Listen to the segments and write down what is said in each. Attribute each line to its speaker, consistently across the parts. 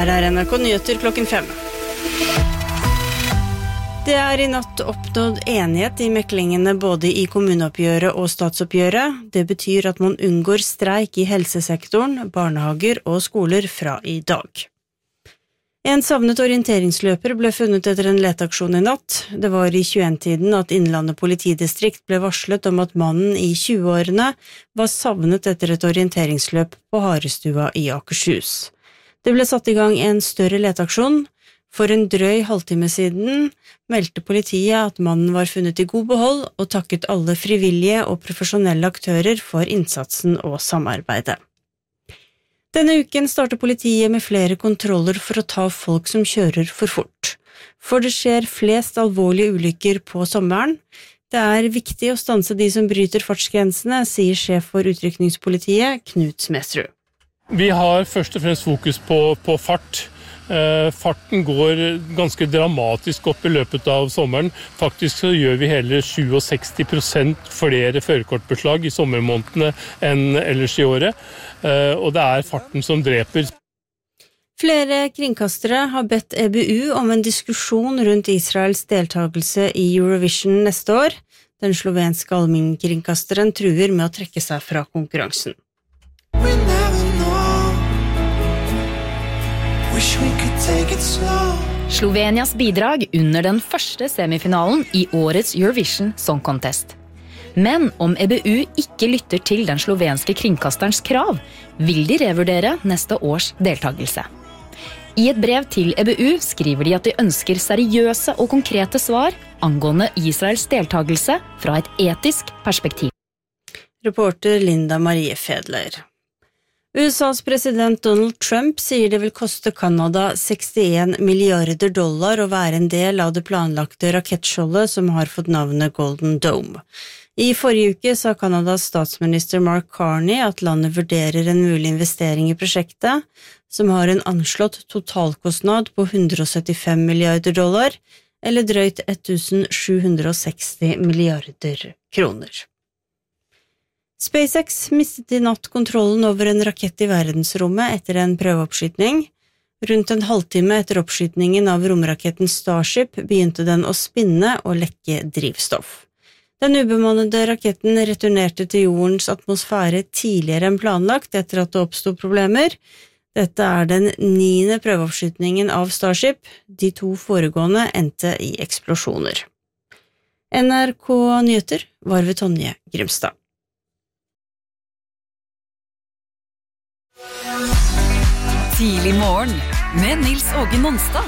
Speaker 1: Her NRK Nyheter klokken 5. Det I natt oppnådd enighet I meklingene både I kommuneoppgjøret og statsoppgjøret. Det betyr at man unngår streik I helsesektoren, barnehager og skoler fra I dag. En savnet orienteringsløper ble funnet etter en letaksjon I natt. Det var I 21-tiden at Innlandet politidistrikt ble varslet om at mannen I 20-årene var savnet etter et orienteringsløp på Harestua I Akershus. Det ble satt I gang en større letaksjon. For en drøy halvtime siden meldte politiet at mannen var funnet I god behold og takket alle frivillige og profesjonelle aktører for innsatsen og samarbeidet. Denne uken starter politiet med flere kontroller for å ta folk som kjører for fort. For det skjer flest alvorlige ulykker på sommeren. Det viktig å stanse de som bryter fartsgrensene, sier sjef for utrykningspolitiet, Knut Smedsrud.
Speaker 2: Vi har først og fremst fokus på fart. Farten går ganske dramatisk opp I løpet av sommeren. Faktisk så gjør vi hele 67% flere førerkortbeslag I sommermånedene enn ellers I året. Og det farten som dreper.
Speaker 1: Flere kringkastere har bedt EBU om en diskusjon rundt Israels deltagelse I Eurovision neste år. Den slovenske allmennkringkasteren truer med å trekke seg fra konkurransen.
Speaker 3: Slovenias bidrag under den første semifinalen I årets Eurovision Song Contest. Men om EBU ikke lytter til den slovenske kringkasterens krav, vil de revurdere neste års deltagelse. I et brev til EBU skriver de at de ønsker seriøse og konkrete svar angående Israels deltagelse fra et etisk perspektiv.
Speaker 1: Reporter Linda Marie Fedler. USAs president Donald Trump sier det vil koste Kanada $61 milliarder å være en del av det planlagte rakettskjoldet som har fått navnet Golden Dome. I forrige uke sa Kanadas statsminister Mark Carney at landet vurderer en mulig investering I prosjektet, som har en anslått totalkostnad på $175 milliarder, eller drøyt 1.760 milliarder kroner. SpaceX mistet I natt kontrollen over en rakett I verdensrommet etter en prøveoppskytning. Rundt en halvtime etter oppskytningen av romraketten Starship begynte den å spinne og lekke drivstoff. Den ubemannede raketten returnerte til jordens atmosfære tidligere enn planlagt etter at det oppstod problemer. Dette den 9. prøveoppskytningen av Starship. De 2 foregående endte I eksplosjoner. NRK Nyheter var ved Tonje Grimstad.
Speaker 4: Tidlig morgen med Nils Åge Monstad.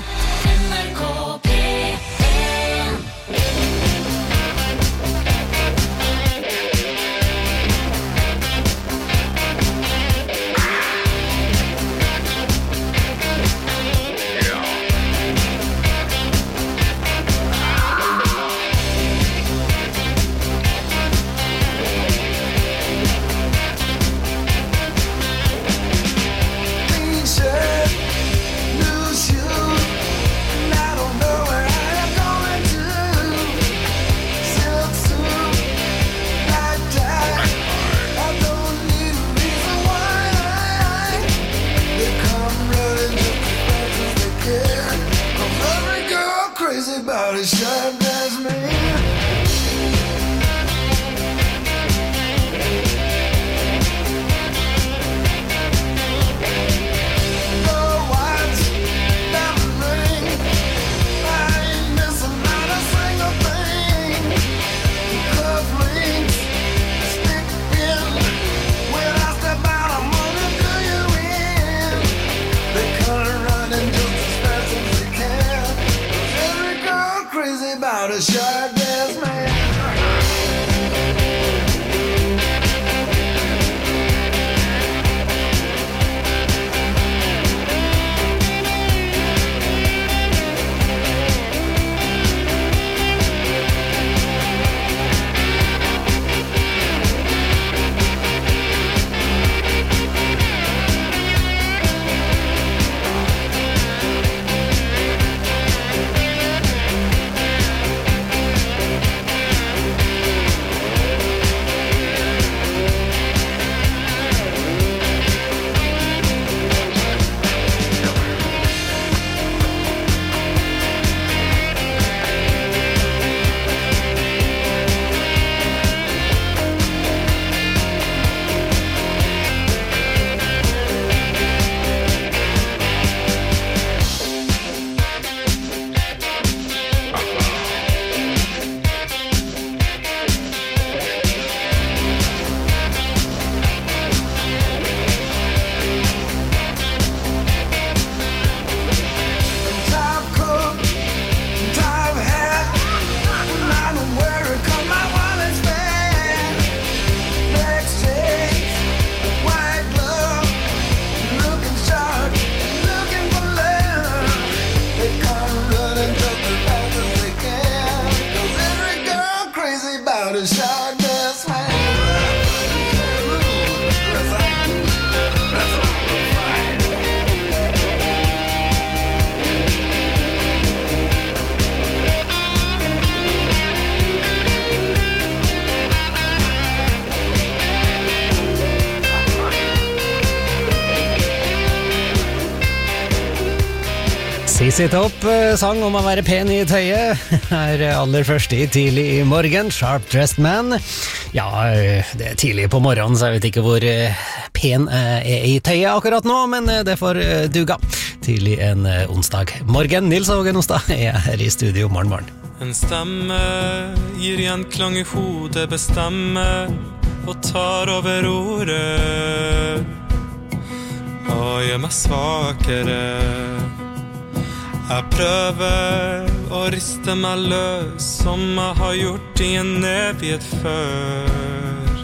Speaker 5: to shine this way.
Speaker 6: CC Topp sang om å være pen i tøyet her aller først i tidlig i morgen, Sharp Dressed Man. Ja, det tidlig på morgenen, så jeg vet ikke hvor pen i tøyet akkurat nå, men det får duga tidlig en onsdag. Morgen, Nils Hågen Ostad her i studio, morgen.
Speaker 7: En stemme gir gjenklang i hodet, bestemmer og tar over ordet og gjør meg svakere. Jeg prøver å riste meg løs som jeg har gjort i en evighet før.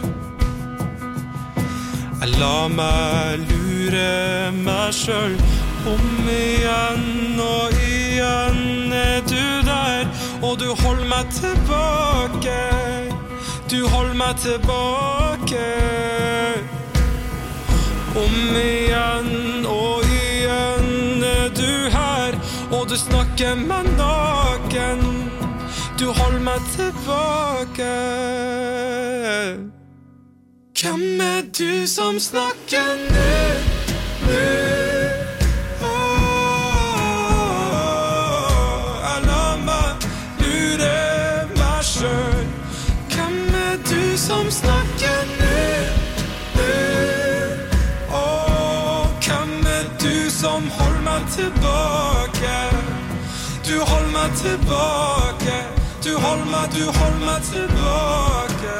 Speaker 7: Jeg lar meg lure meg selv om igjen og igjen. Du der, og du holder meg tilbake. Du holder meg tilbake. Om igjen og igjen du her, og du snakker meg naken. Du holder meg tilbake. Hvem du som snakker nå? Jeg lar meg lure meg selv. Hvem du som snakker nå? Hvem du som holder meg tilbake? Du holder meg tilbake. Du holder meg tilbake.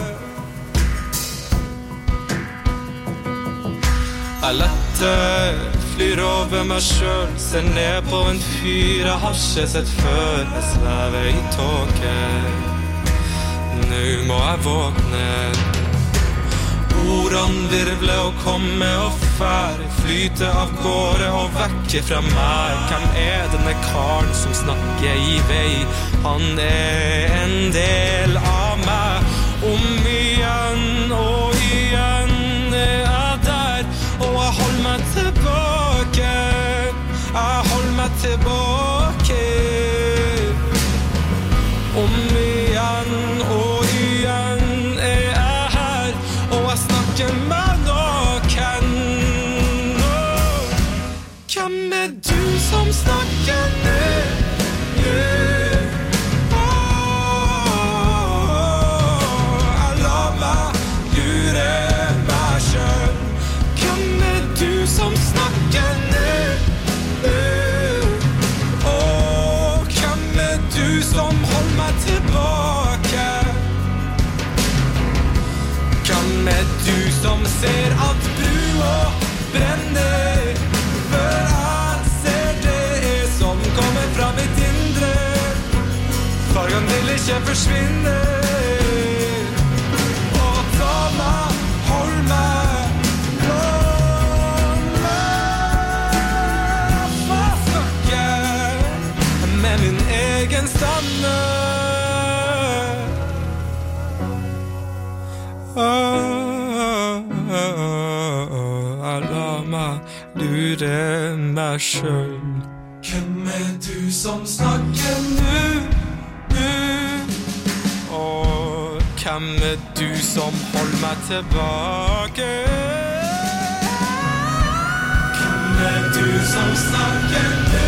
Speaker 7: Jeg lette flyr over meg selv, ser ned på en fyr jeg har ikke sett før. Jeg svever i tåke. Nå må jeg våkne. Ordene virvler og kommer og fær, flyter av gårde og vekker fra meg. Hvem denne karen som snakker i vei? Han en del av meg. Om igjen og igjen jeg der, og jeg holder meg tilbake. Jeg holder meg tilbake. Om igjen og igjen jeg her, og jeg snakker meg naken. Hvem du som snakker nå? Jeg lar meg lure meg selv. Hvem du som snakker nå? Hvem du som holder meg tilbake? Hvem du som ser at brua brenner, før jeg ser det som kommer fra mitt indre? Fargen vil ikke forsvinne. Og ta meg, hold meg, hold meg. Få snakke med min egen stemme. Jeg lar meg lure meg selv. Hvem du som snakker nå? Og hvem du som holder meg tilbake? Hvem du som snakker nå?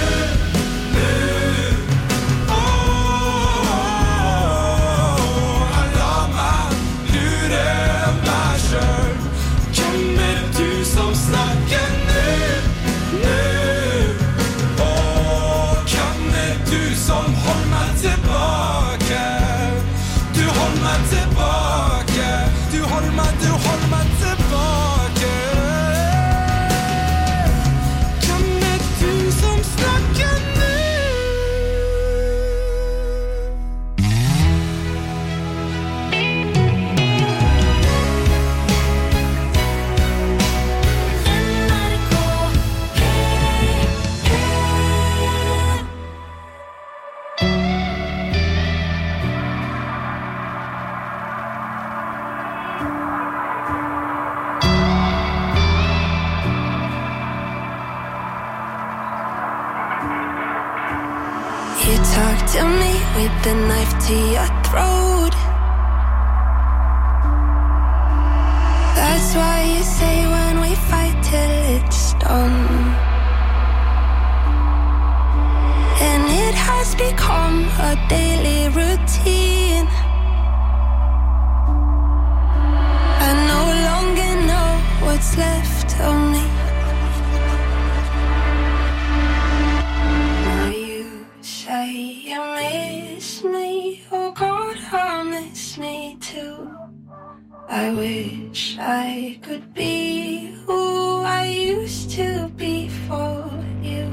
Speaker 5: to me with the knife to your throat. That's why you say when we fight till it's done. And it has become a daily routine. I no longer know what's left of me. Now you say you miss me. Oh God, I miss me too. I wish I could be who I used to be for you.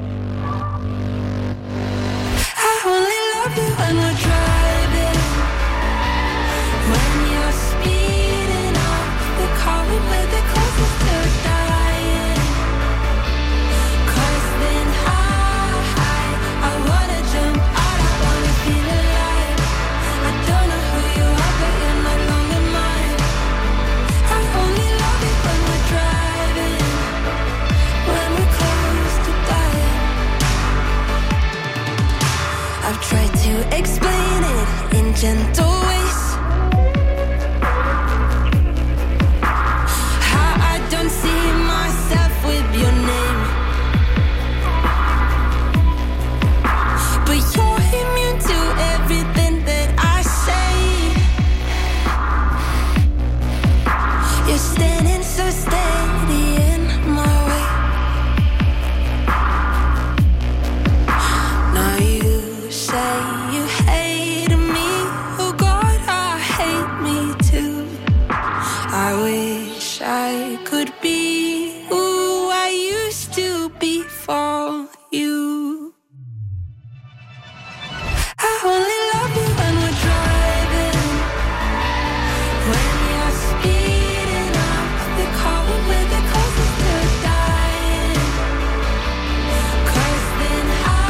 Speaker 5: I only love you when we're driving, when you're speeding up the car with the closest to dying. 'Cause then I wanna jump out, I wanna feel alive. I don't know who you are, but you're no longer mine. I only love you when we're driving, when we're close to dying. I've tried to explain it in gentle ways, how I don't see myself with your name. But you're immune to everything that I say. You're standing so steady in my way. Now you say you hate me. Oh God, I hate me too. I wish I could be who I used to be for you. I only love you when we're driving, when you're speeding up the car with the closest to dying. 'Cause then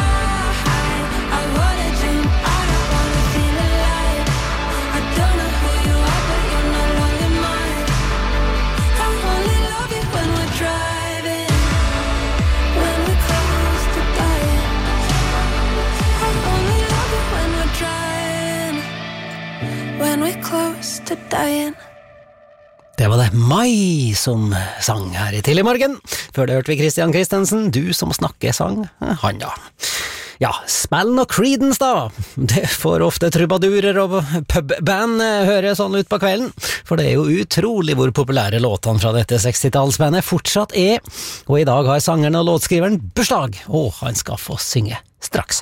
Speaker 5: I wanna jump out, I wanna feel alive. I don't know who you are, but you're no longer mine. I only love you when we're driving, when we're close to dying. I only love you when we're driving, when we're close to dying.
Speaker 6: Det var det Mai som sang her i Tidlig morgen. Før det hørte vi Christian Christensen, Du som snakker sang, han ja. Ja, spill noe Creedence da. Det får ofte trubadurer og pubband høre sånn ut på kvelden, for det er jo utrolig hvor populære låtene fra dette 60-tallsbandet fortsatt er, og i dag har sangeren og låtskriveren bursdag, og han skal få synge straks.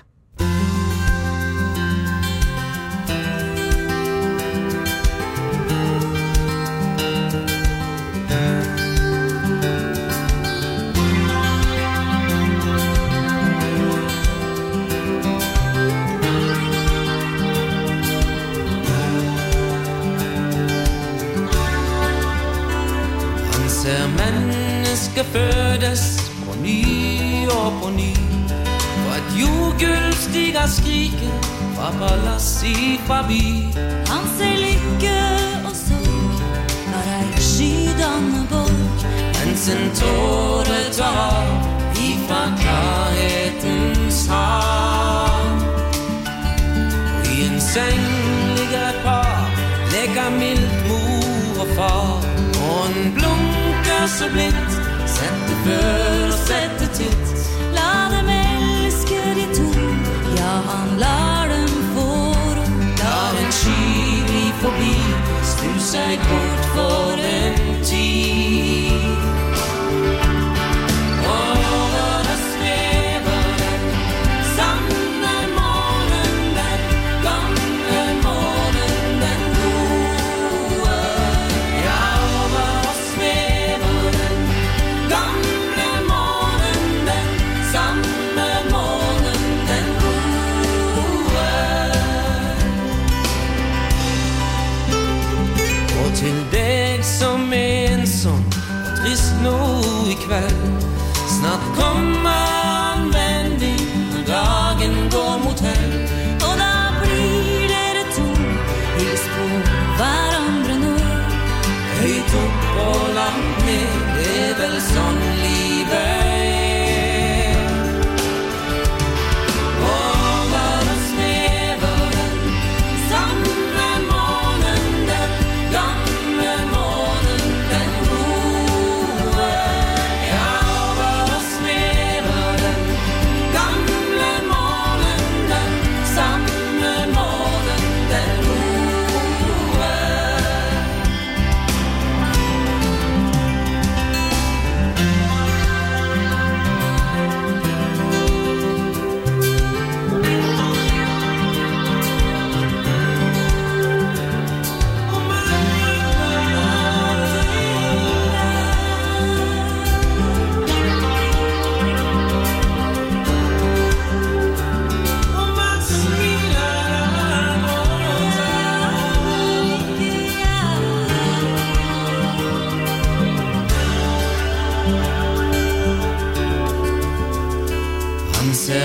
Speaker 7: Ser mennesker fødes på ny og på ny, for et jordgulv stiger skriket fra palass ifra by.
Speaker 8: Han ser lykke og sorg når ei skydende borg,
Speaker 7: mens en tåre tar av ifra klarhetens hav. Og i en seng ligger et par, leker mildt mor og far, og en blunker så blidt, sette før og sette titt.
Speaker 8: La dem elske de to, ja han lar dem få ro.
Speaker 7: Lar en sky gli forbi, snu seg bort for en tid. Over det svever den samme månen, den gamle månen, den gode. Ja, over oss svever den gamle månen, den samme månen, den gode. Og til deg som ensom og trist nå i kveld, snart kommer en vending når dagen går mot helg.
Speaker 8: Og da blir dere to, hils på hverandre nå.
Speaker 7: Høyt opp og langt ned, det er vel sånn livet er. Over oss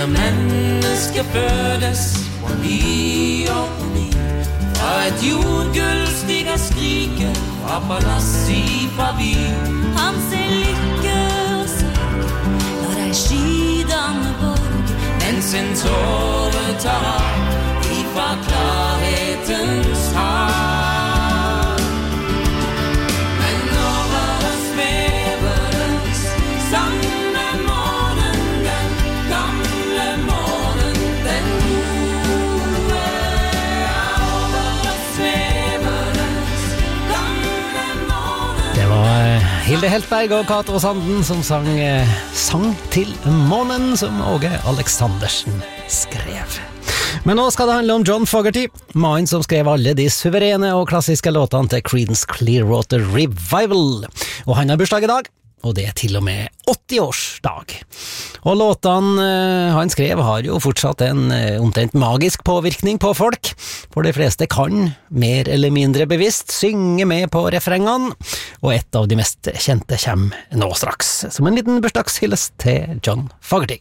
Speaker 7: när mennesker födes på ny och på ny. Fra et jordgulv stiger skriker fra palass i Pavil.
Speaker 8: Han ser lykke og sorg når ei skydende borg,
Speaker 7: Mens en tåre tar av ifra klarhetens hav. Men over oss svever den samme månen, den gamle månen, den gode. Over oss svever den gamle månen.
Speaker 6: Det var Hilde Heltberg og Kato Sanden som sang Sang til månen, som Åge Aleksandersen skrev. Men nå skal det handle om John Fogerty, mannen som skrev alle de suverene og klassiske låtene til Creedence Clearwater Revival. Og han har bursdag i dag, og det er til og med 80-årsdag. Og låtene han skrev har jo fortsatt en omtrent magisk påvirkning på folk, for de fleste kan, mer eller mindre bevisst, synge med på refrengene, og et av de mest kjente kommer nå straks, som en liten bursdagshyllest til John Fogerty.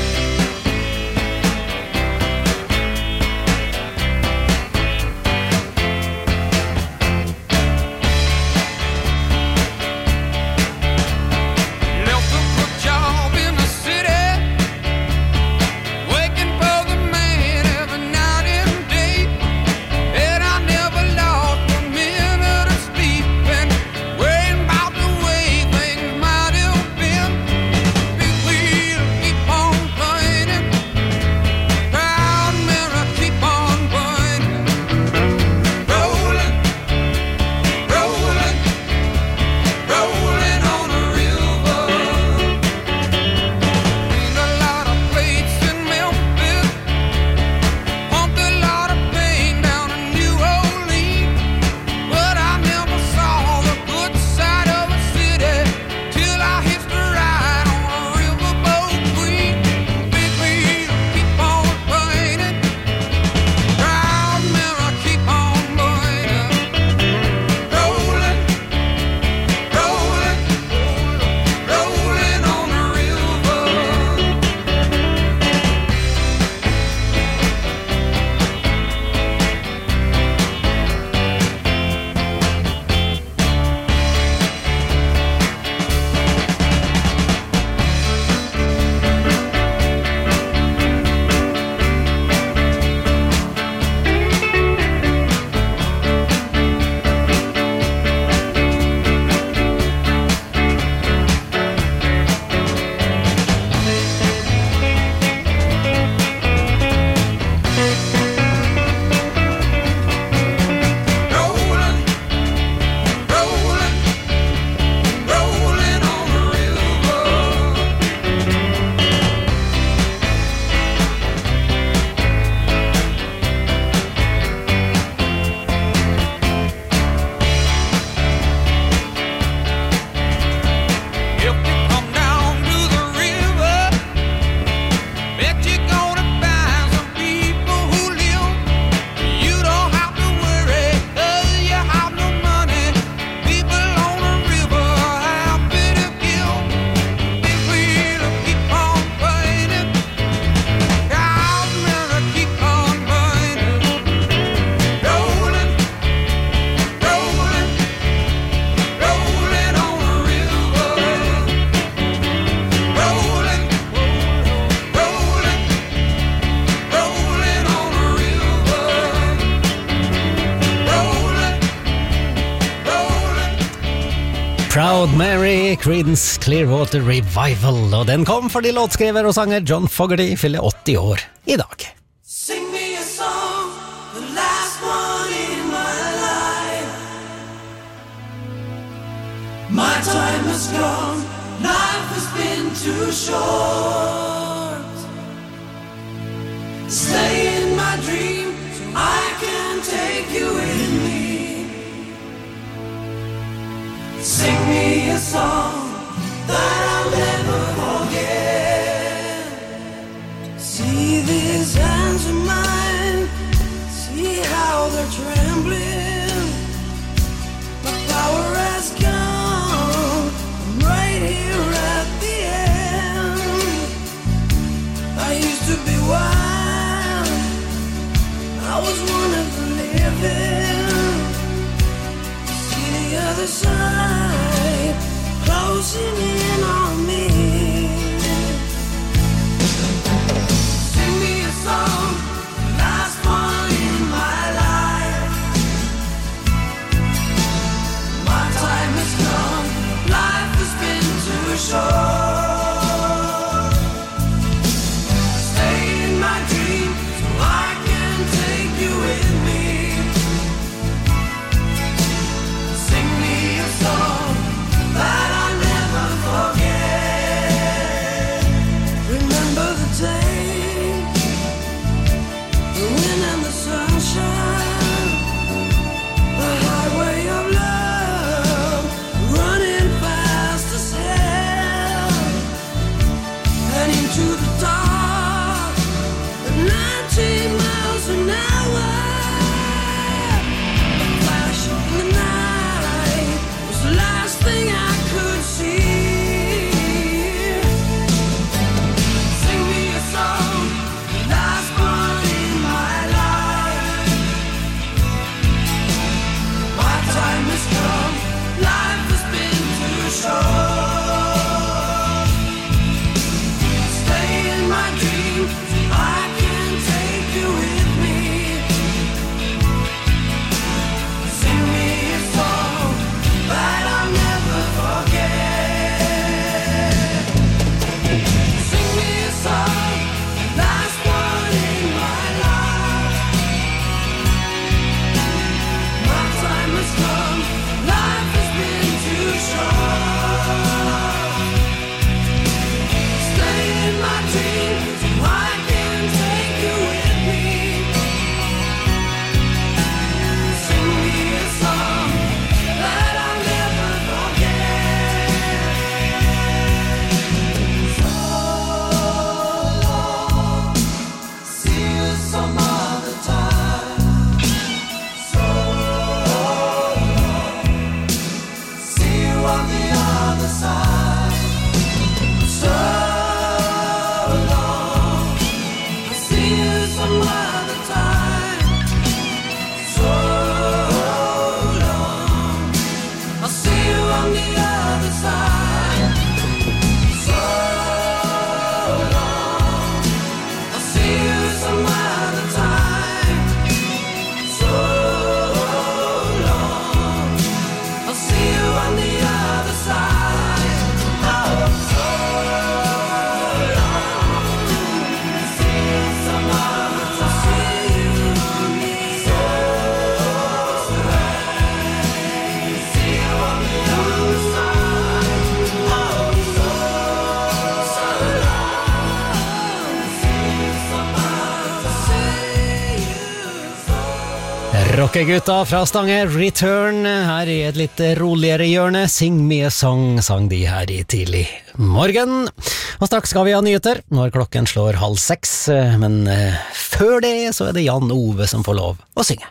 Speaker 6: Proud Mary, Creedence Clearwater Revival, og den kom fordi låtskriver og sanger John Fogerty fyller 80 år i dag.
Speaker 7: Sing me a song, the last one in my life. My time has gone, life has been too short. Stay in my dream, so I can take you with me. Sing me a song that I'll never forget. See these hands of mine, see how they're trembling. My power has come, I'm right here at the end. I used to
Speaker 6: Rockegutta fra Stange, Return, her i et litt roligere hjørne. Sing me a song, sang de her i tidlig morgen. Og straks skal vi ha nyheter, når klokken slår 5:30, men før det så er det Jan Ove som får lov å synge.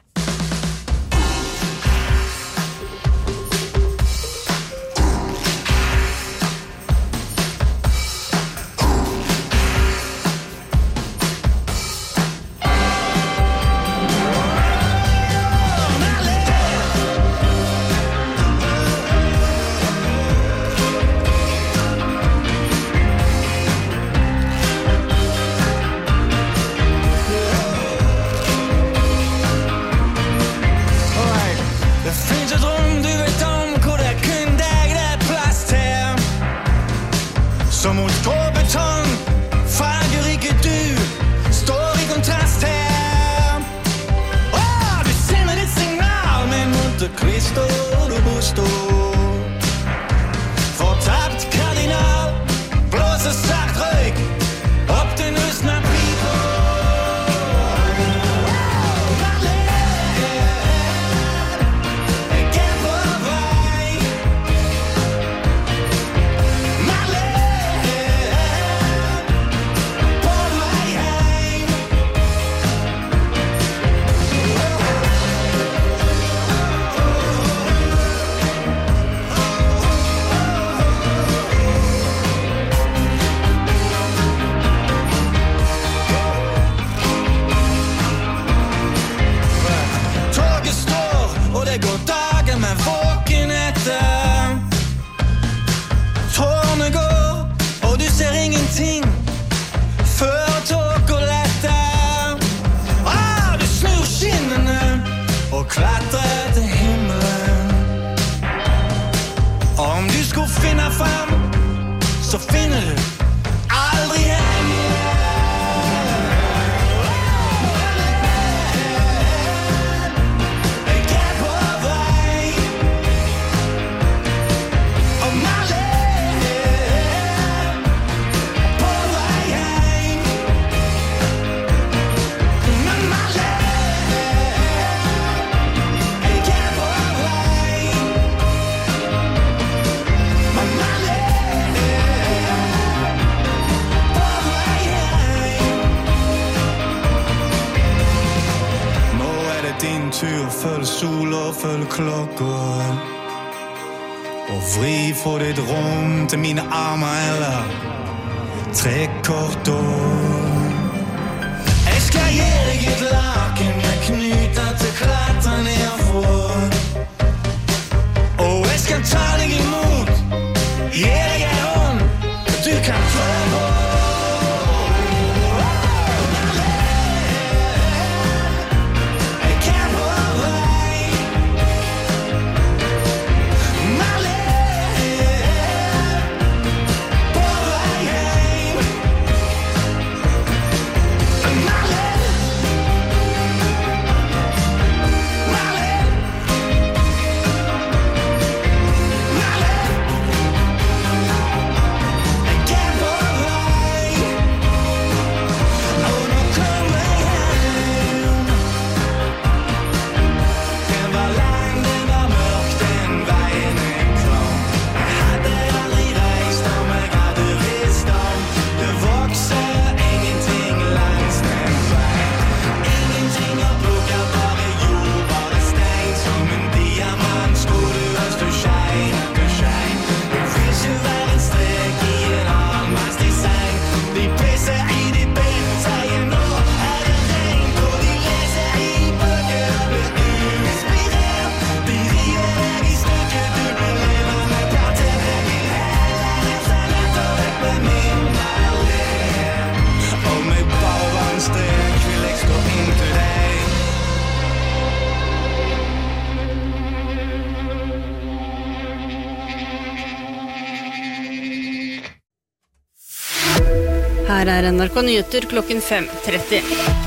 Speaker 9: Følg sol og følg klokken Og vri fra ditt rom til mine armer eller trekk kortån Jeg skal gi deg et laken med knuter til klatre ned for Og jeg skal ta deg imot Gi deg en hånd Du kan få på
Speaker 1: Her er NRK Nyheter klokken 5:30.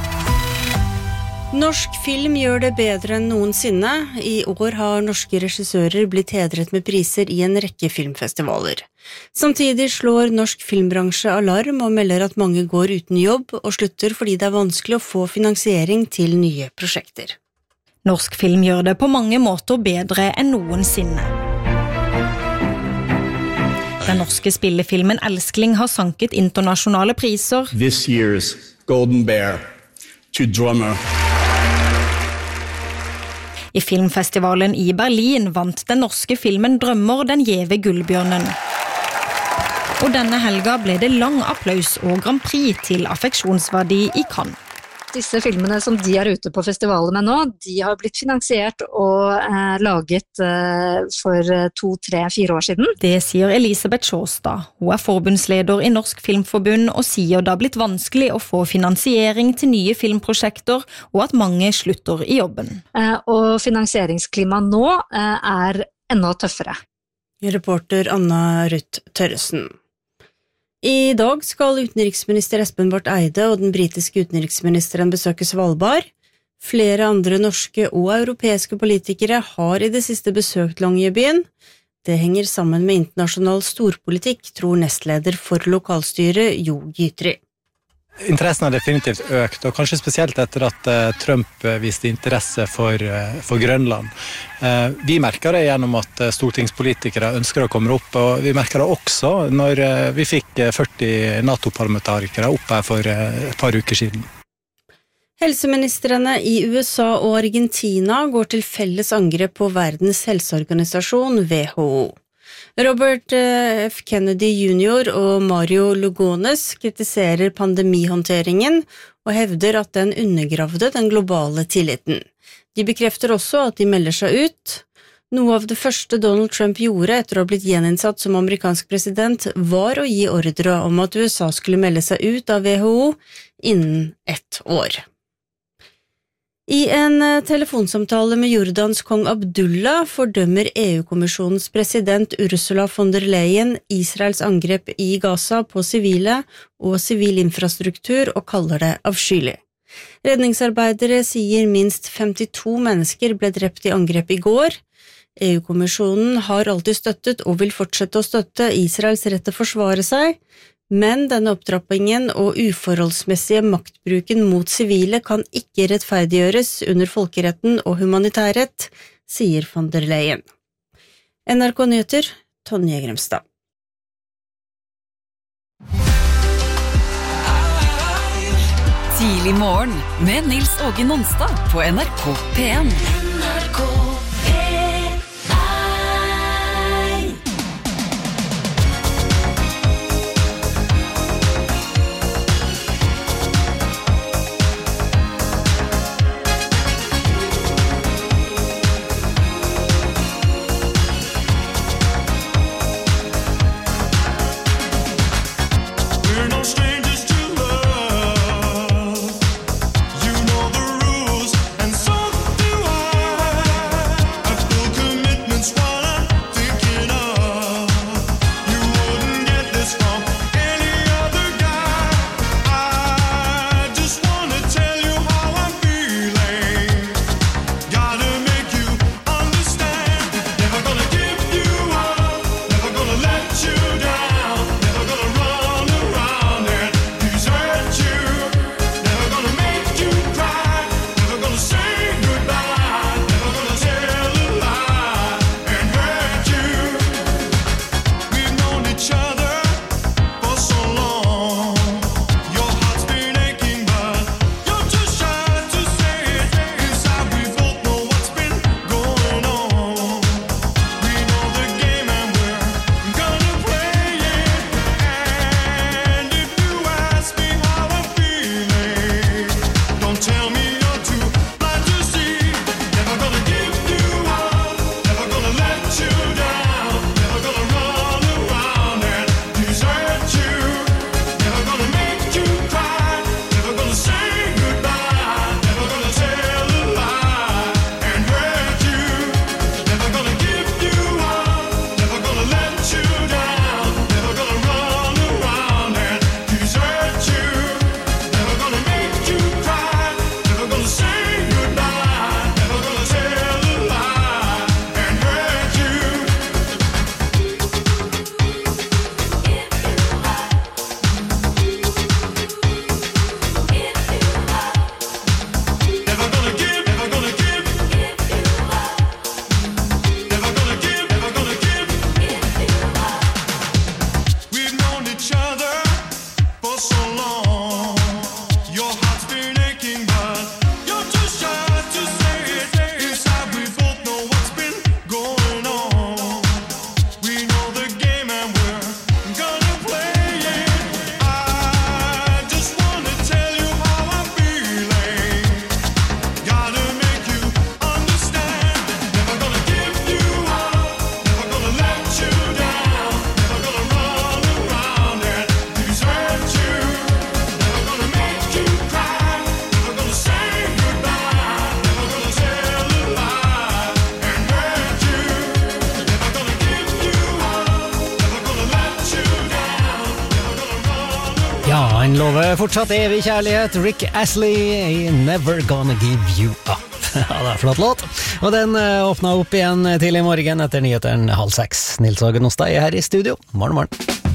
Speaker 1: Norsk film gjør det bedre enn noensinne. I år har norske regissører blitt hedret med priser i en rekke filmfestivaler. Samtidig slår norsk filmbransje alarm og melder at mange går uten jobb og slutter fordi det er vanskelig å få finansiering til nye prosjekter.
Speaker 10: Norsk film gjør det på mange måter bedre enn noensinne. Den norske spillefilmen Elskling har sanket internasjonale priser.
Speaker 11: This year's Golden Bear to Drummer.
Speaker 10: I filmfestivalen i Berlin vant den norske filmen Drømmer den gjeve gullbjørnen. Og denne helga ble det lang applaus og Grand Prix til affeksjonsverdi i Cannes.
Speaker 12: Disse filmene som de ute på festivalet med nå, de har blitt finansiert og laget for 2, 3, 4 år siden.
Speaker 10: Det sier Elisabeth Sjåstad. Hun forbundsleder i Norsk Filmforbund og sier det har blitt vanskelig å få finansiering til nye filmprosjekter, og at mange slutter i jobben.
Speaker 12: Og finansieringsklimaet nå enda tøffere.
Speaker 1: Reporter Anna Ruth Tørresen. I dag skal utenriksminister Espen Barth Eide og den britiske utenriksministeren besøke Svalbard. Flere andre norske og europeiske politikere har i det siste besøkt Longyearbyen. Det henger sammen med internasjonal storpolitikk, tror nestleder for lokalstyret Jo Gytri.
Speaker 13: Interessen har definitivt økt, og kanskje spesielt etter at Trump viste interesse for Grønland. Vi merker det gjennom at stortingspolitikere ønsker å komme opp, og vi merker det også når vi fikk 40 NATO-parlamentarikere opp her for et par uker siden.
Speaker 1: Helseministrene i USA og Argentina går til felles angrep på Verdens helseorganisasjon, WHO. Robert F. Kennedy Jr. og Mario Lugones kritiserer pandemihåndteringen og hevder at den undergravde den globale tilliten. De bekrefter også at de melder seg ut. Noe av det første Donald Trump gjorde etter å ha blitt gjeninnsatt som amerikansk president var å gi ordre om at USA skulle melde seg ut av WHO innen 1 år. I en telefonsamtale med Jordans kong Abdullah fordømmer EU-kommisjonens president Ursula von der Leyen Israels angrep i Gaza på sivile og sivil infrastruktur og kaller det avskyelig. Redningsarbeidere sier minst 52 mennesker ble drept i angrep i går. EU-kommisjonen har alltid støttet og vil fortsette å støtte Israels rett til å forsvare seg, men denne opptrappingen og uforholdsmessige maktbruken mot sivile kan ikke rettferdiggjøres under folkeretten og humanitærrett, sier von der Leyen. NRK Nyheter, Tonje Gremstad.
Speaker 4: Tidlig morgen med Nils Åge Nonstad på NRK P1.
Speaker 5: You know the rules, and so do I.
Speaker 6: Han lover fortsatt evig kjærlighet. Rick Astley, Never Gonna Give You Up. Ja, det er flott låt. Og den åpnet opp igjen til i morgen etter nyheteren 5:30. Nils Åge Nostad her i studio. Morgen.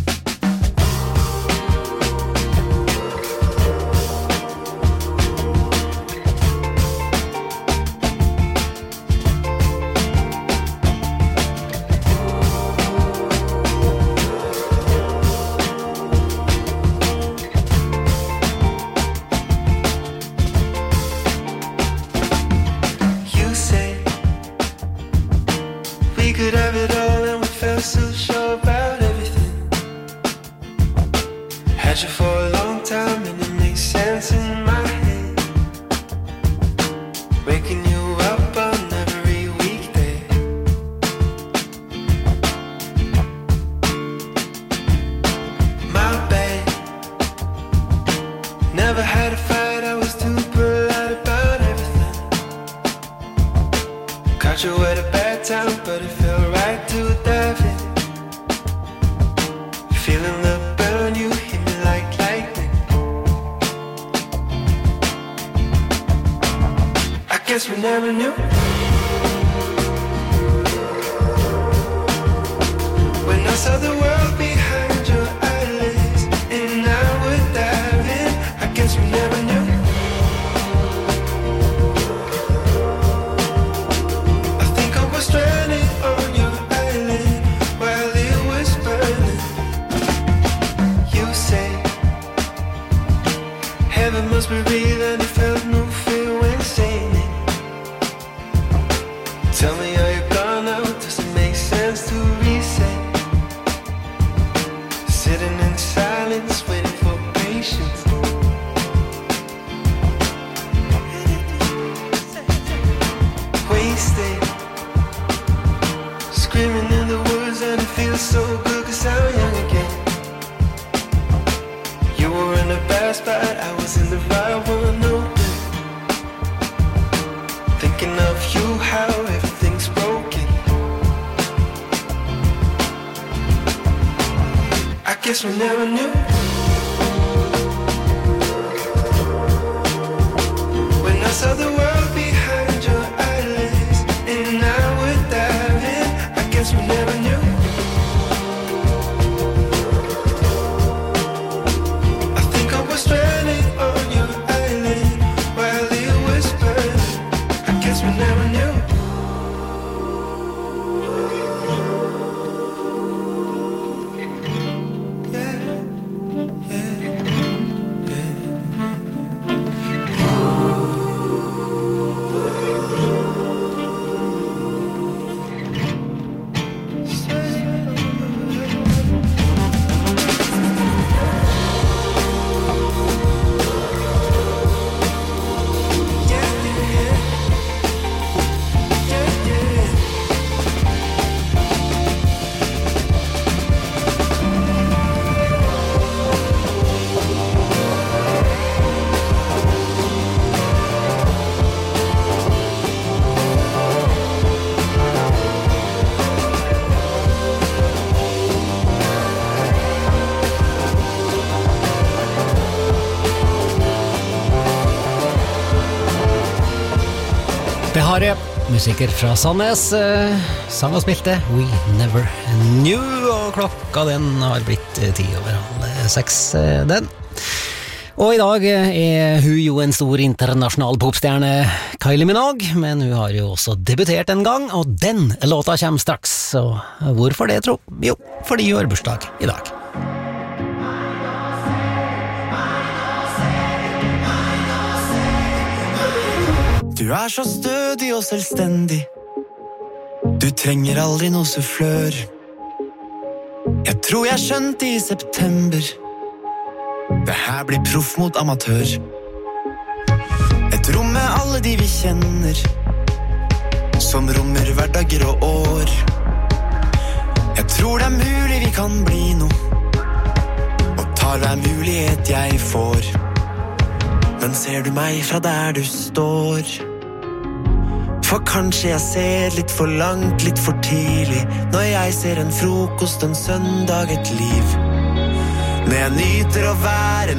Speaker 6: Behare, musiker fra Sandnes, sang og spilte We Never Knew, og klokka den har blitt 5:10, den. Og i dag hun jo en stor internasjonal popstjerne, Kylie Minogue, men hun har jo også debutert en gang, og den låta kommer straks. Og hvorfor det, tro? Jo, fordi hun har bursdag i dag.
Speaker 14: Du så stødig og selvstendig. Du trenger aldri noe sufflør. Jeg tror jeg skjønte i september. Det her blir proff mot amatør. Et rom med alle de vi kjenner, som rommer hverdager og år. Jeg tror det mulig vi kan bli noe, og tar hver mulighet jeg får. Men ser du meg fra der du står? For kanskje jeg ser litt for langt, litt for tidlig, når jeg ser en frokost, en søndag, et liv. Når jeg nyter å være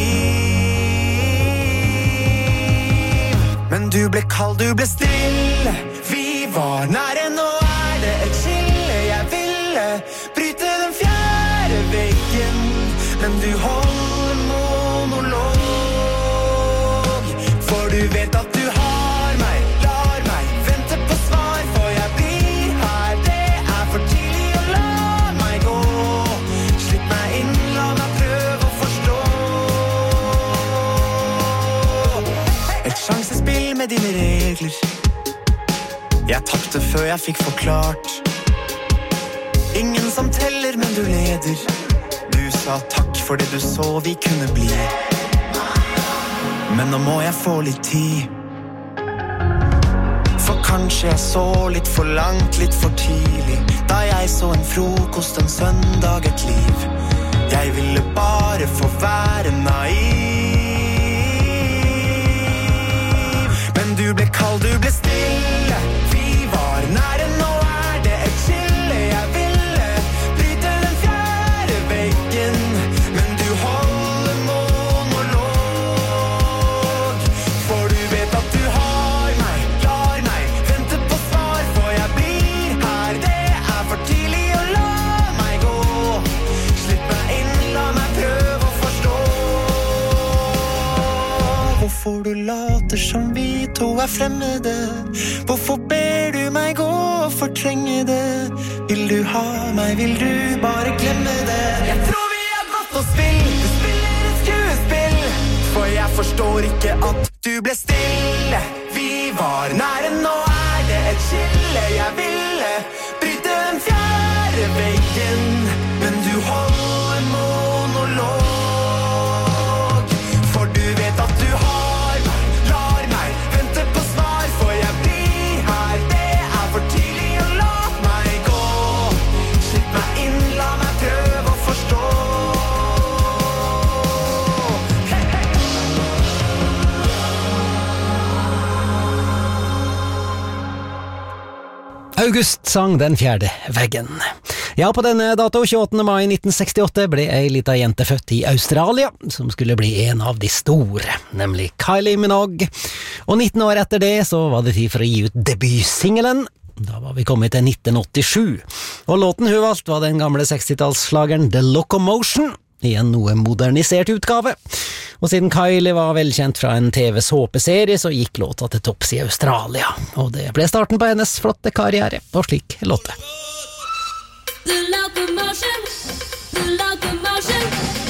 Speaker 14: naiv. Men du ble kald, du ble stille. Vi var nære, nå det et skille. Jeg ville bryte den fjerde veggen, men du holder monolog. For du vet at du har meg, lar meg vente på svar. For jeg blir her, det for tidlig å la meg gå. Slipp meg inn, la meg prøve å forstå. Et sjansespill med dine regler. Jeg tappte før jeg fikk forklart. Ingen som teller, men du leder. Du sa takk for det du så vi kunne bli. Men nå må jeg få litt tid. For kanskje jeg så litt for langt, litt for tidlig. Da jeg så en frokost, en søndag, et liv. Jeg ville bare få være naiv. Men du ble kald, du ble stille. Vi var nære, nå det et skille. Jeg ville bryte den fjerde veggen, men du holder monolog. For du vet at du har meg, lar meg vente på svar. For jeg blir her, det for tidlig å la meg gå. Slipp meg inn, la meg prøve å forstå. Hvorfor du later som vi to fremmede? Hvorfor ber du meg gå og fortrenge det? Vil du ha meg, vil du bare glemme det? Jeg tror vi har gått på spill. Du spiller et skuespill. For jeg forstår ikke at du ble stille. Vi var nære, nå det et skille. Jeg ville bryte den fjerde veggen, men du holder monolog. For du vet at du har meg, lar meg vente på svar. For jeg blir her, det for tidlig å la meg gå. Slipp meg inn, la meg prøve å forstå.
Speaker 6: August sang Den fjerde veggen. Ja, på denne dato, 28. mai 1968, ble ei lita jente født i Australia, som skulle bli en av de store, nemlig Kylie Minogue. Og 19 år etter det så var det tid for å gi ut debutsingelen. Da var vi kommet til 1987, og låten hun valgte var den gamle 60-tallsslageren The Locomotion, i en noe modernisert utgave. Og siden Kylie var velkjent fra en TV-såpeserie, så gikk låta til topps i Australia, og det ble starten på hennes flotte karriere, og slik låt det.
Speaker 5: The locomotion, the locomotion.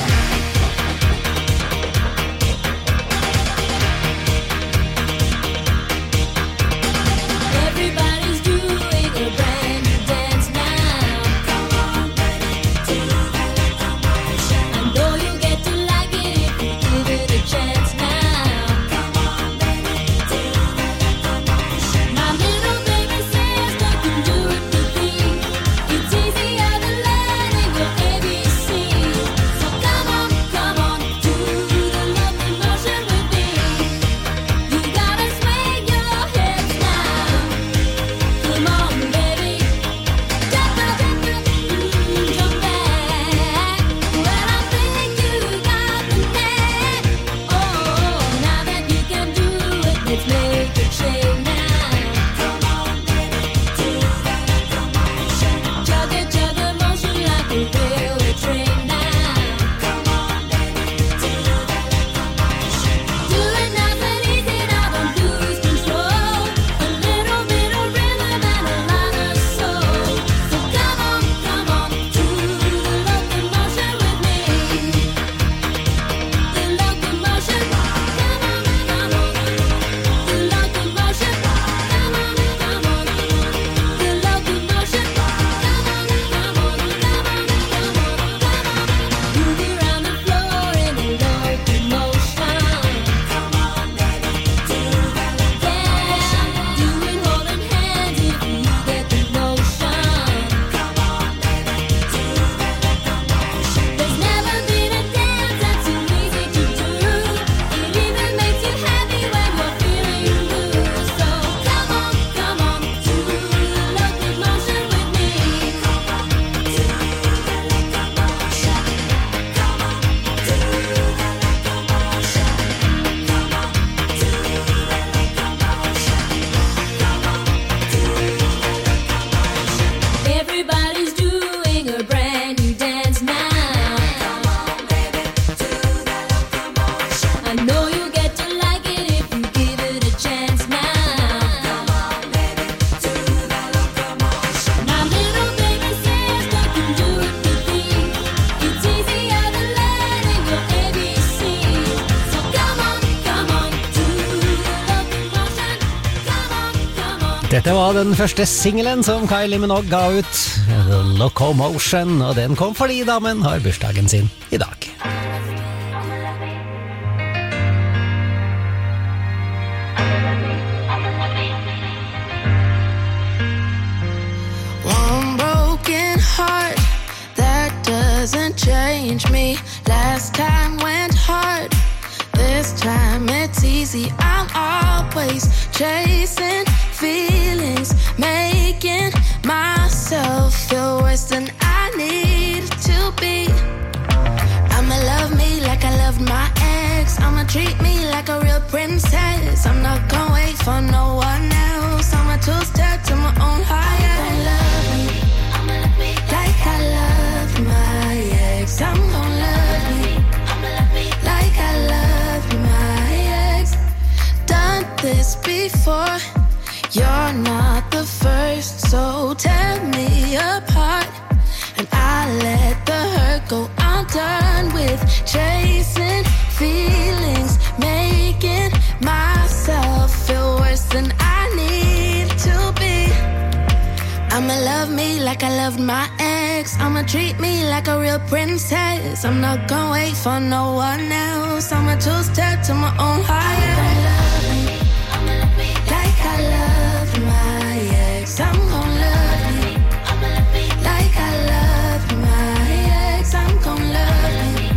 Speaker 5: Everybody's doing a brand new dance now. Come on, baby, do the locomotion. I know you get to like it if you give it a chance now. Come on, baby, do the locomotion. My little baby says you can do it with me. It's easier than learning your ABC.
Speaker 6: Dette var den første singelen som Kylie Minogue ga ut, The Locomotion, og den kom fordi damen har bursdagen sin i dag.
Speaker 15: One broken heart that doesn't change me. Last time went hard. This time it's easy, I'm always chasing feelings, making myself feel worse than I need to be. I'ma love me like I loved my ex, I'ma treat me like a real princess. I'm not gonna wait for no one else, I'ma two-step to my own higher. I'ma love me like I loved my ex. I'm gonna love me like I loved my ex. Done this before, you're not the first, so tear me apart and I let the hurt go. I'm done with chasing feelings, making myself feel worse than I need to be. I'ma love me like I loved my ex, I'ma treat me like a real princess. I'm not gonna wait for no one else, I'ma two-step to my own higher. I'ma love me like I loved my ex. I'm gonna love me like I loved my ex. I'm gonna love me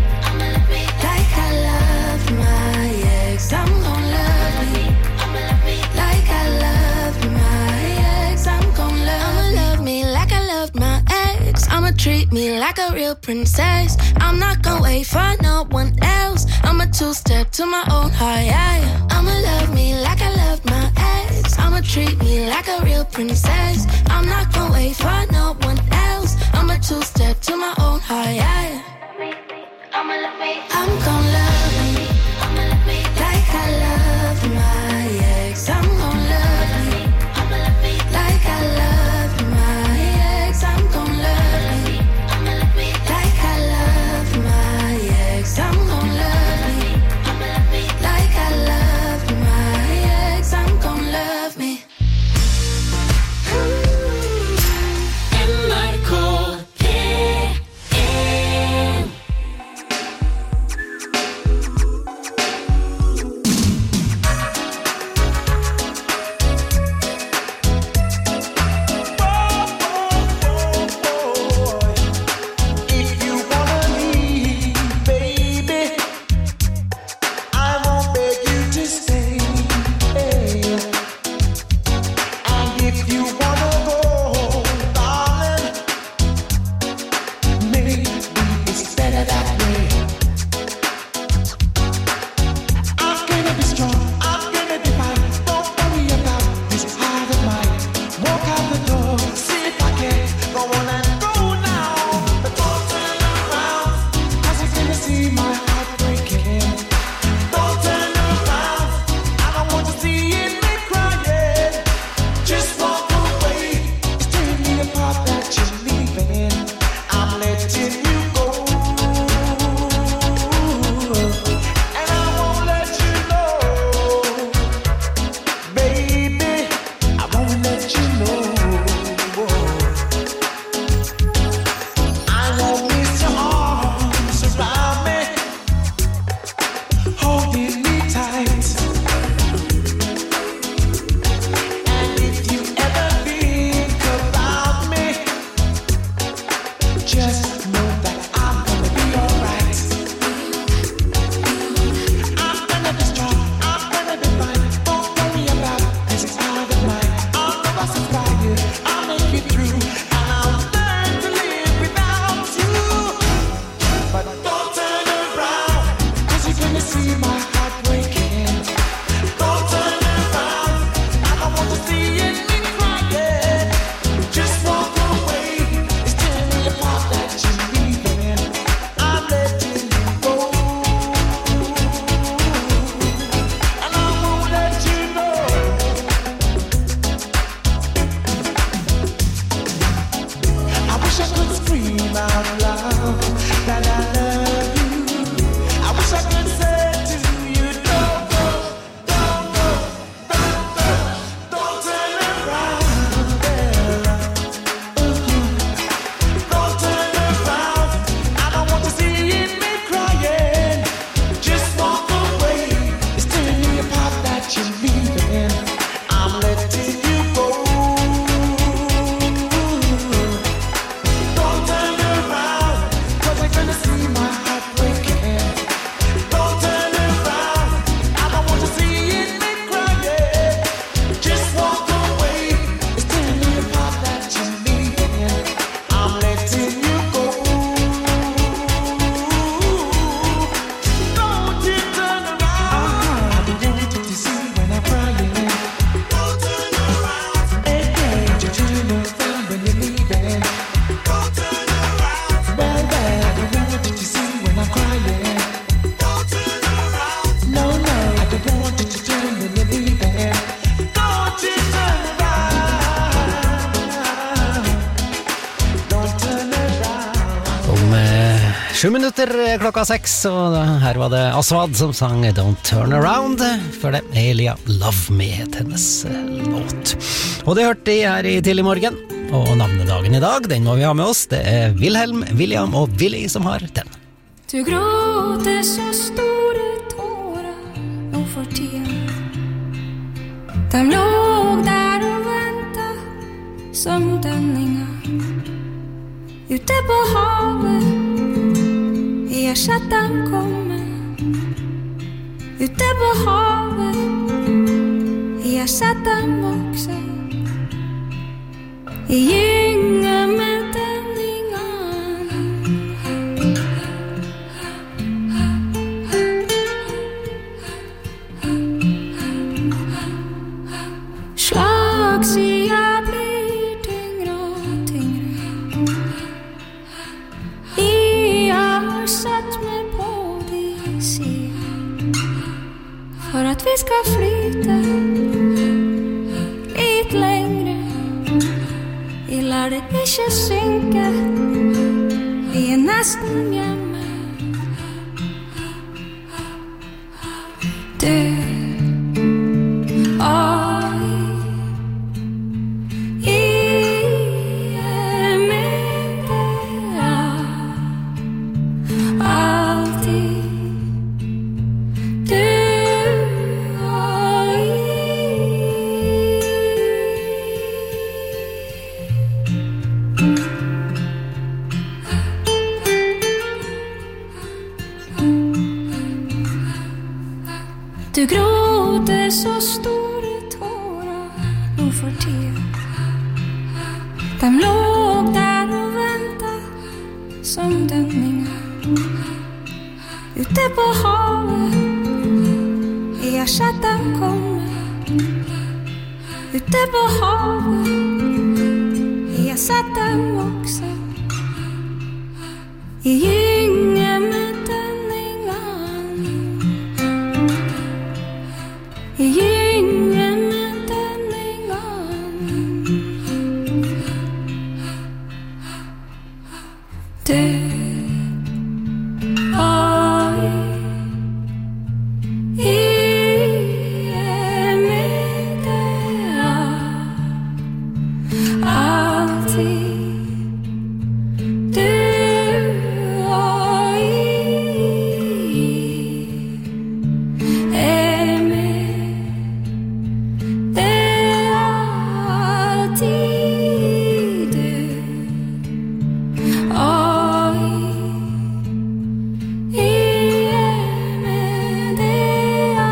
Speaker 15: like I loved my ex. I'm gonna love me like I loved my ex. I'm gonna love me like I loved my ex. I'ma treat me like a real princess. I'm not gonna wait for no one else, I'ma two-step to my own high. I'ma love me like I loved my ex. I'ma treat me like a real princess. I'm not gonna wait for no one else, I'ma two-step to my own high. I'm gonna love me like I loved my ex. I'm gonna love me like I loved my ex. I'm gonna love me like I loved my ex. I'm gonna love me like I loved my ex. I'm gonna love me. NRK P1
Speaker 6: 7 minutter klokka 6, og her var det Aswad som sang Don't Turn Around. For det Elia Love Me het hennes låt. Og det hørte de her i Tidlig Morgen. Og navnedagen i dag, den må vi ha med oss. Det Wilhelm, William og Willy som har den.
Speaker 8: Du gråter så store tårer nå for tiden. De låg der og ventet som dønninger ute på havet. Jeg har sett dem komme ute på havet. Jeg har sett dem vokse I gynge med dønningene. Slagsida blir tyngre og tyngre. Jeg har sett meg på de siden for at vi skal flyte litt lengre. Jeg lar det ikke synke. Jeg nesten hjemme. Du og jeg med deg alltid. Du og Du gråter så store tårer nå for tiden. De låg der og ventet som dønninger ute på havet. Jeg har sett dem komme ute på havet. Jeg har sett dem vokse I gynge med dønningene. I gynge med dønningene. Du og jeg med deg alltid. Du og jeg med deg alltid. Du og jeg med deg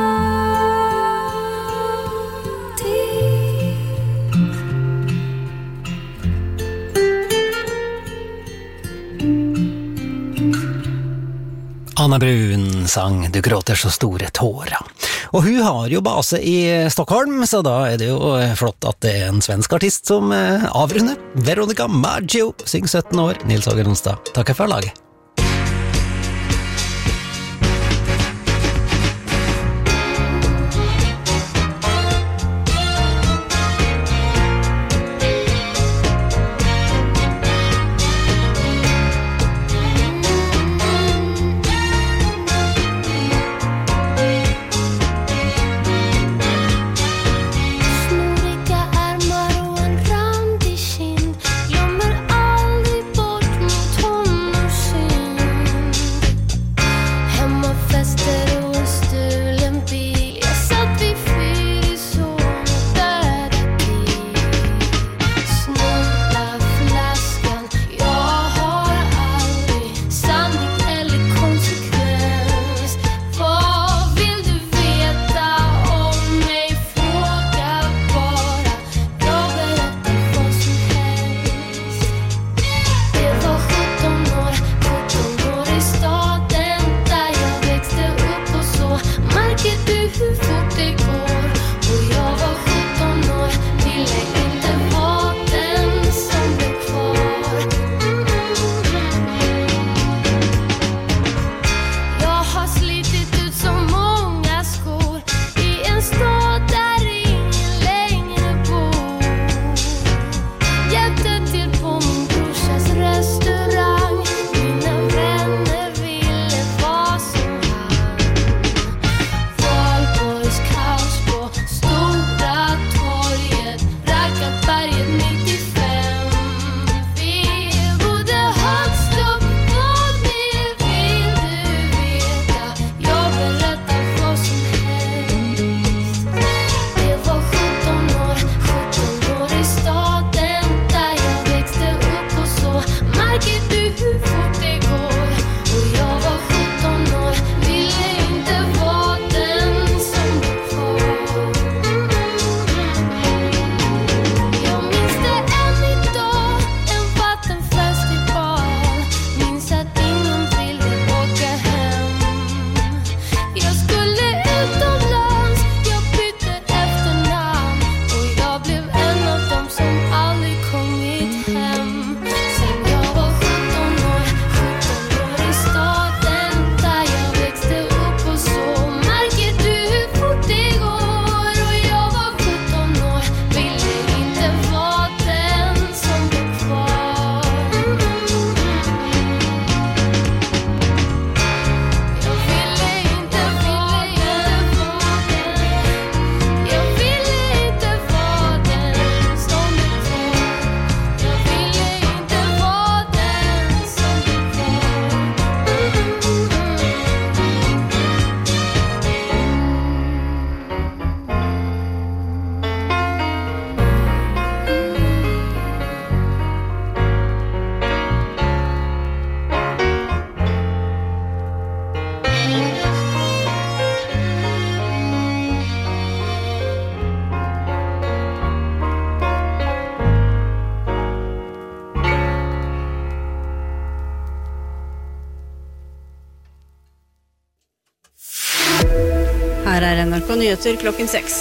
Speaker 6: Anna Brun sang Du gråter så store tårer. Og hun har jo base I Stockholm, så da det jo flott at det en svensk artist som avrunder. Veronica Maggio, syng 17 år, Nils Åge Ronstad. Takker for laget.
Speaker 5: Snoriga armar och en randig kind glömmer aldrig bort mot hon och sin.
Speaker 1: NRK Nyheter klokken 6.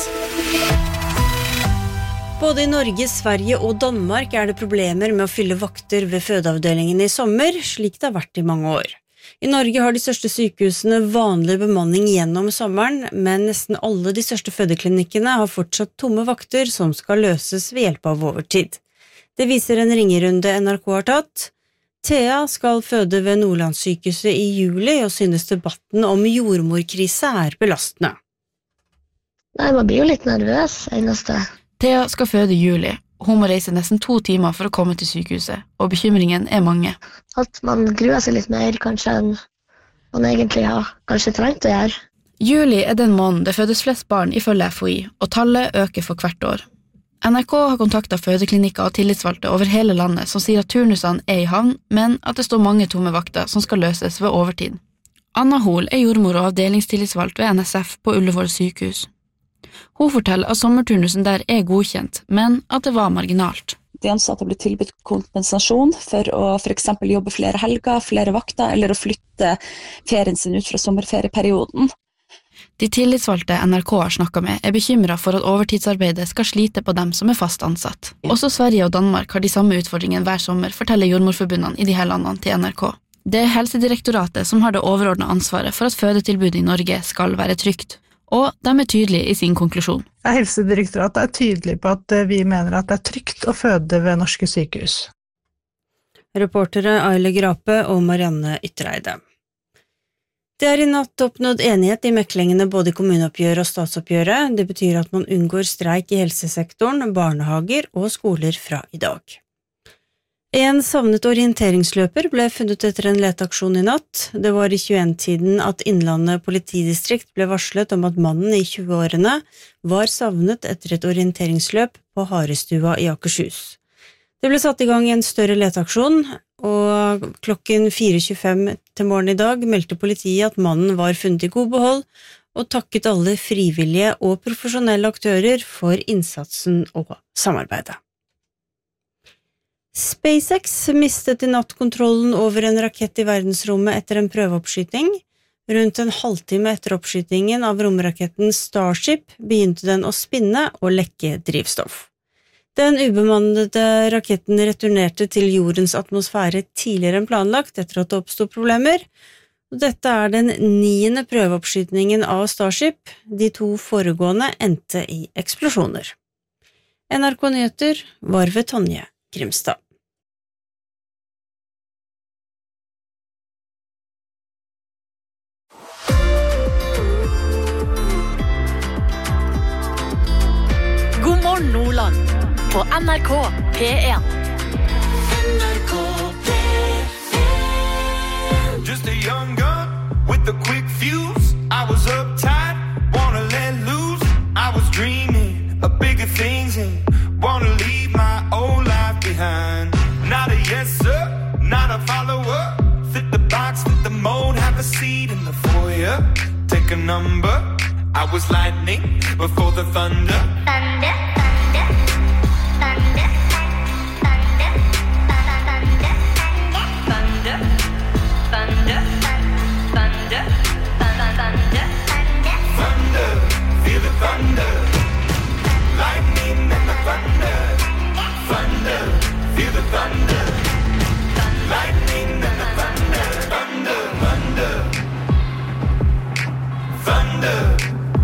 Speaker 1: Både i Norge, Sverige og Danmark det problemer med å fylle vakter ved fødeavdelingen i sommer, slik det har vært i mange år. I Norge har de største sykehusene vanlig bemanning gjennom sommeren, men nesten alle de største fødeklinikkene har fortsatt tomme vakter som skal løses ved hjelp av overtid. Det viser en ringerunde NRK har tatt. Thea skal føde ved Nordlandssykehuset i juli, og synes debatten om jordmorkrise belastende.
Speaker 16: Nei, man blir jo litt nervøs, eneste.
Speaker 17: Thea skal føde i juli. Hun må reise nesten 2 timer for å komme til sykehuset, og bekymringen mange.
Speaker 16: At man gruer seg litt mer, kanskje, enn man egentlig har kanskje trengt å gjøre.
Speaker 17: Juli den måneden det fødes flest barn ifølge FHI, og tallet øker for hvert år. NRK har kontaktet fødeklinikker og tillitsvalgte over hele landet som sier at turnusene i havn, men at det står mange tomme vakter som skal løses ved overtid. Anna Hol jordmor og avdelingstillitsvalgt ved NSF på Ullevål sykehus. Hun forteller at sommerturnusen der godkjent, men at det var marginalt.
Speaker 18: De ansatte ble tilbudt kompensasjon for å for eksempel jobbe flere helger, flere vakter, eller å flytte ferien sin ut fra sommerferieperioden.
Speaker 17: De tillitsvalgte NRK har snakket med bekymret for at overtidsarbeidet skal slite på dem som fast ansatt. Også Sverige og Danmark har de samme utfordringene hver sommer, forteller jordmorforbundene i de her landene til NRK. Det Helsedirektoratet som har det overordnede ansvaret for at fødetilbudet i Norge skal være trygt. Og de tydelige i sin konklusjon.
Speaker 19: Helsedirektoratet tydelig på at vi mener at det trygt å føde ved norske sykehus.
Speaker 1: Reportere Aile Grape og Marianne Yttereide. Det i natt oppnådd enighet i meklingene både i kommuneoppgjøret og statsoppgjøret. Det betyr at man unngår streik i helsesektoren, barnehager og skoler fra i dag. En savnet orienteringsløper ble funnet etter en leteaksjon i natt. Det var i 21-tiden at Innlandet politidistrikt ble varslet om at mannen i 20-årene var savnet etter et orienteringsløp på Harestua i Akershus. Det ble satt i gang en større leteaksjon, og klokken 4:25 til morgen i dag meldte politiet at mannen var funnet i god behold, og takket alle frivillige og profesjonelle aktører for innsatsen og samarbeidet. SpaceX mistet i natt kontrollen over en rakett i verdensrommet etter en prøveoppskyting. Rundt en halvtime etter oppskytingen av romraketten Starship begynte den å spinne og lekke drivstoff. Den ubemannede raketten returnerte til jordens atmosfære tidligere enn planlagt etter at det oppstod problemer. Dette den 9. prøveoppskytingen av Starship. De 2 foregående endte i eksplosjoner. NRK Nyheter var ved Tonje Grimstad.
Speaker 20: God morgen Nordland på NRK P1.
Speaker 7: NRK P1. Just a young gun with a quick fuse. I was uptight, wanna let loose. I was dreaming of bigger things and wanna leave my old life behind. Not a yes sir, not a follower. Fit the box, fit the mold, have a seat in the foyer. Take a number. I was lightning before the thunder. Thunder, thunder, thunder, thunder, thunder, thunder, thunder, thunder, thunder, thunder, feel the thunder. Lightning and the thunder. Thunder, feel the thunder. Lightning and the thunder. Thunder, thunder, thunder.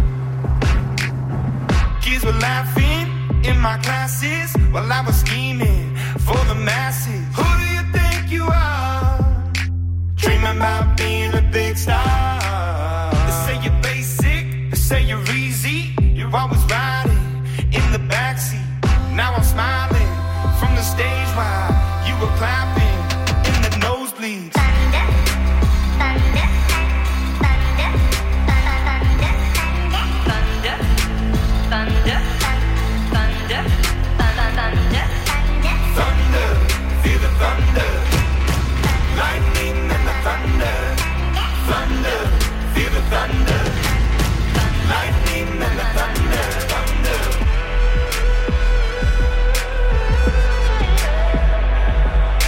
Speaker 7: Kids were laughing in my classes while I was scheming for the masses. Who do you think you are? Dreaming about being a big star. They say you're basic, they say you're easy. You're always riding in the backseat. Now I'm smiling from the stage while you were clapping in the nosebleeds. Thunder, thunder, thunder, thunder, thunder, thunder, thunder, thunder, thunder, feel the thunder. Lightning and the thunder. Thunder, feel the thunder. Lightning and the thunder. Thunder.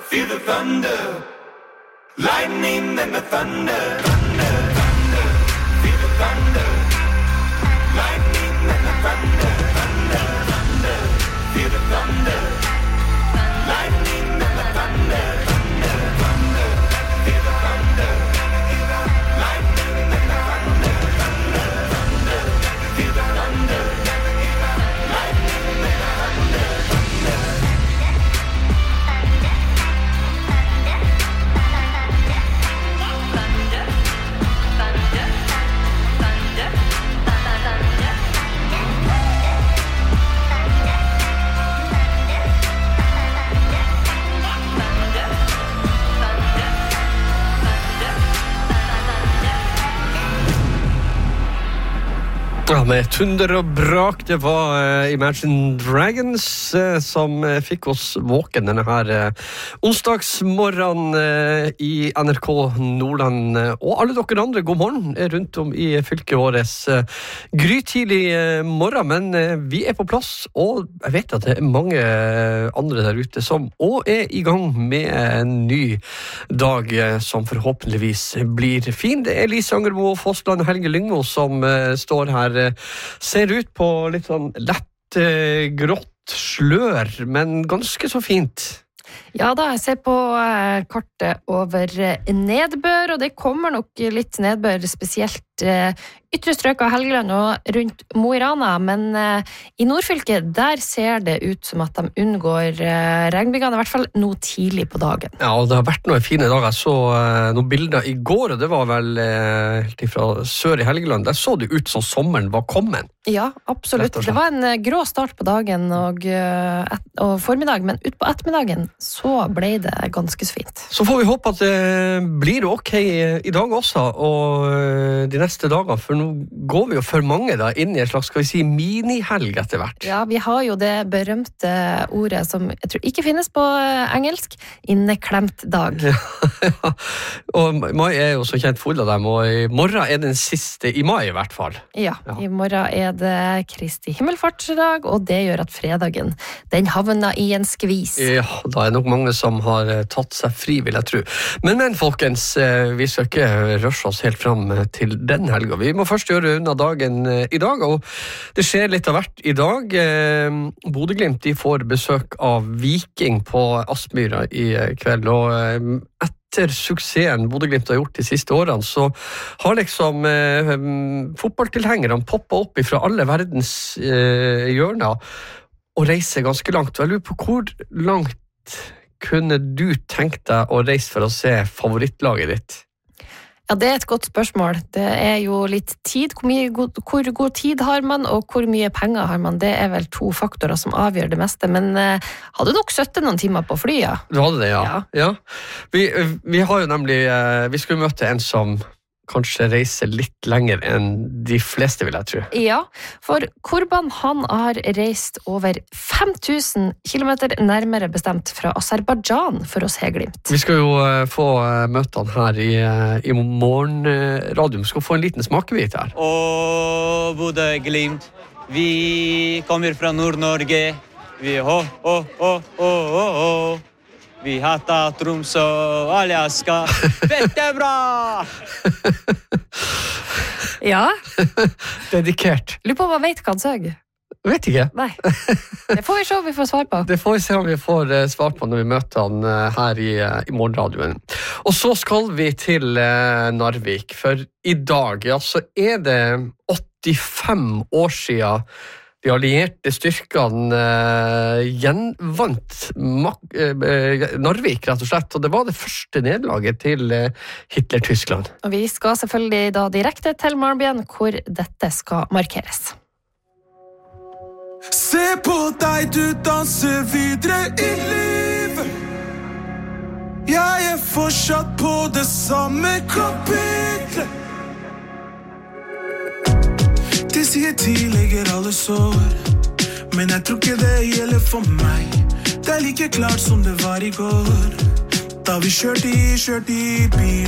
Speaker 9: feel the thunder. Lightning and the thunder, thunder, thunder. Feel the thunder. Lightning and the thunder, thunder, thunder. Feel the thunder. Lightning and the thunder, thunder, thunder. Feel the thunder. Lightning and the thunder, thunder, thunder. Feel the thunder. Lightning and the thunder, thunder.
Speaker 21: Ja, med tunder og brak, det var Imagine Dragons som fikk oss våken denne her onsdagsmorgen i NRK Nordland. Og alle dere andre, god morgen rundt om i fylket våres. Grytidlig morgen, men vi på plass, og jeg vet at det mange andre der ute som også i gang med en ny dag som forhåpentligvis blir fin. Det Lise Angermo Fossland og Helge Lyngmo som står her. Ser ut på litt sånn lett grått slør, men ganske så fint.
Speaker 22: Ja da, jeg ser på kartet over nedbør, og det kommer nok litt nedbør, spesielt ytre strøk av Helgeland og rundt Mo i Rana, men i Nordfylket, der ser det ut som at de unngår regnbyggene, i hvert fall nå tidlig på dagen.
Speaker 21: Ja, og det har vært noen fine dager. Jeg så noen bilder i går, og det var vel helt fra sør i Helgeland. Der så det ut som sommeren var kommet.
Speaker 22: Ja, absolutt. Det var en grå start på dagen og formiddag, men ut på ettermiddagen så ble det ganske så fint.
Speaker 21: Så får vi håpe at det blir ok i dag også, og de neste dager, for nå går vi jo for mange da inn i en slags, skal vi si, minihelg etter hvert.
Speaker 22: Ja, vi har jo det berømte ordet som jeg tror ikke finnes på engelsk, inneklemt dag.
Speaker 21: Ja, og mai jo så kjent full av dem, og i morgen den siste i mai i hvert fall.
Speaker 22: Ja, i morgen det Kristi himmelfartsdag, og det gjør at fredagen, den havner i en skvis.
Speaker 21: Ja, da nok mange som har tatt seg fri, vil jeg tro. Men folkens, vi skal ikke rushe oss helt fram til den helga. Vi må først gjøre unna dagen i dag, og det skjer litt av hvert i dag. Bodø-Glimt, de får besøk av Viking på Aspmyra i kveld, og etter suksessen Bodø-Glimt har gjort de siste årene, så har liksom fotballtilhengerne poppet opp fra alle verdens hjørner og reiser ganske langt. Jeg lurer på hvor langt kunne du tenkt deg å reise for å se favorittlaget ditt?
Speaker 22: Ja, det et godt spørsmål. Det jo litt tid. Hvor god tid har man, og hvor mye penger har man? Det vel 2 faktorer som avgjør det meste, men hadde nok 17 noen timer på flyet.
Speaker 21: Du hadde det, ja. Vi har jo nemlig, vi skulle møte en som kanskje reiser litt lenger enn de fleste, vil jeg tro.
Speaker 22: Ja, for Kurban han har reist over 5000 kilometer nærmere bestemt fra Aserbajdsjan for å se Glimt.
Speaker 21: Vi skal jo få møte han her i morgenradion. Vi skal få en liten smakebit her.
Speaker 23: Og Bodø Glimt, vi kommer fra Nord-Norge. Vi Vi hatar Tromsø og Alaska. Dette bra!
Speaker 22: Ja.
Speaker 21: Dedikert.
Speaker 22: Lurer på hva vet hva han søg?
Speaker 21: Vet ikke.
Speaker 22: Nei. Det får vi se om vi får svar på.
Speaker 21: Det får vi se om vi får svar på når vi møter han her i morgenradioen. Og så skal vi til Narvik, for i dag så det 85 år siden de allierte styrkene gjenvant Narvik, rett og slett, og det var det første nederlaget til Hitler-Tyskland.
Speaker 22: Og vi skal selvfølgelig da direkte til Marbien, hvor dette skal markeres.
Speaker 9: Se på deg, du danser videre i livet. Jeg fortsatt på det samme kapitlet. De sier tidligere alle sår, men jeg tror ikke det gjelder for meg. Det like klart som det var i går, da vi kjørte i bil.